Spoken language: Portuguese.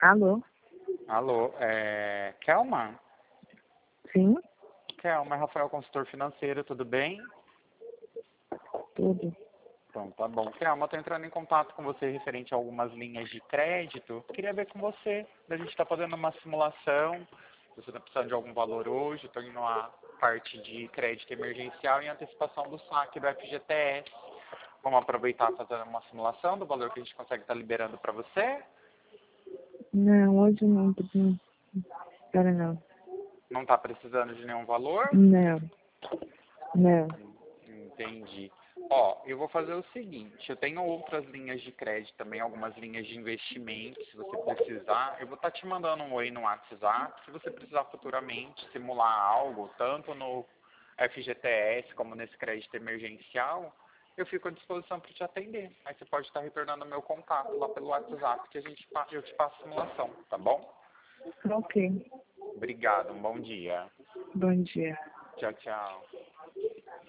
Alô? Alô, Kelma? Sim? Kelma, é Rafael, consultor financeiro, tudo bem? Tudo. Então, tá bom. Kelma, eu tô entrando em contato com você referente a algumas linhas de crédito. Queria ver com você, a gente está fazendo uma simulação, você está precisando de algum valor hoje, estou indo à parte de crédito emergencial e antecipação do saque do FGTS. Vamos aproveitar e fazer uma simulação do valor que a gente consegue estar liberando para você? Não, hoje não. Não. Espera, não. Não está precisando de nenhum valor? Não. Não. Entendi. Ó, eu vou fazer o seguinte, eu tenho outras linhas de crédito também, algumas linhas de investimento, se você precisar. Eu vou estar te mandando um oi no WhatsApp, se você precisar futuramente simular algo, tanto no FGTS como nesse crédito emergencial, eu fico à disposição para te atender. Aí você pode estar retornando meu contato lá pelo WhatsApp que eu te passo a simulação, tá bom? Ok. Obrigado, um bom dia. Bom dia. Tchau, tchau.